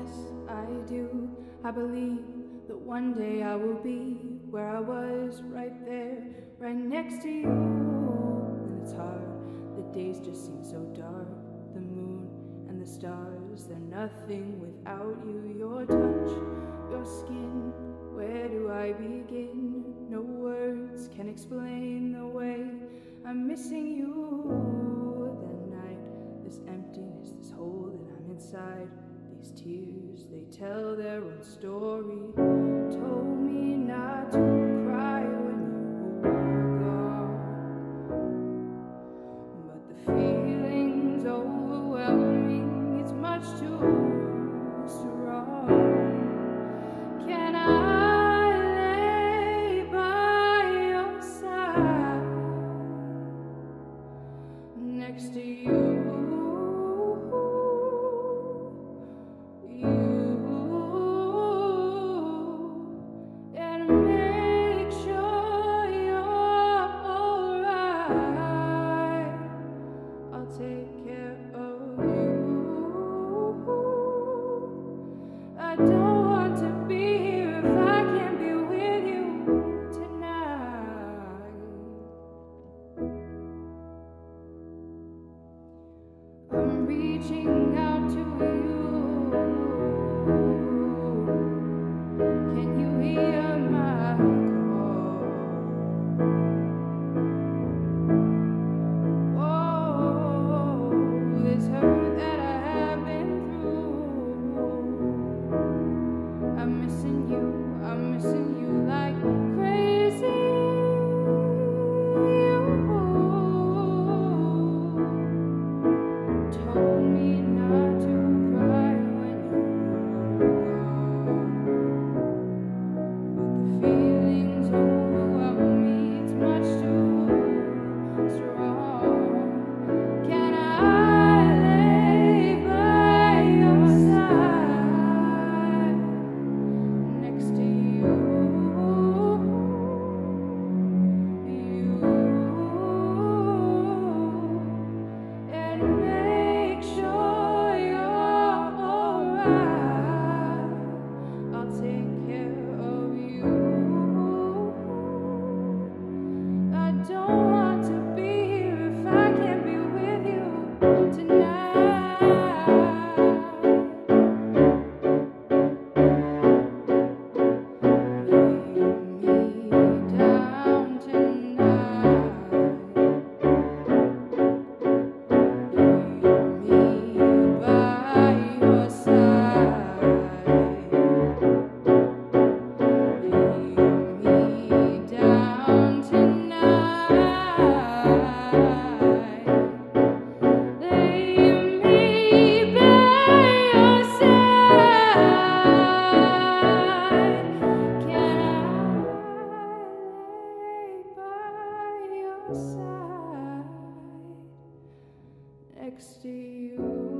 yes, I do. I believe that one day I will be where I was, right there, right next to you. And it's hard, the days just seem so dark. The moon and the stars, they're nothing without you. Your touch, your skin, where do I begin? No words can explain the way I'm missing you. That night, this emptiness, this hole that I'm inside, these tears, they tell their own story. Told me not to cry when you were gone, but the feeling's overwhelming, it's much too strong. Can I lay by your side, next to you? Take care of you. I don't want to be here if I can't be with you tonight. I'm reaching out to you. Can you hear my call? This hurt that I have been through. I'm missing you like crazy. You told me not to cry when you were gone, but the feelings overwhelm me, it's much too strong. Can I lay by your side, next to you? And make sure you're alright. I'll take care of you. I don't want to be here if I can't be with you tonight. Lay me down tonight. Lay me by your side. Lay me down tonight. Lay me by your side. Can I lay by your side, next to you?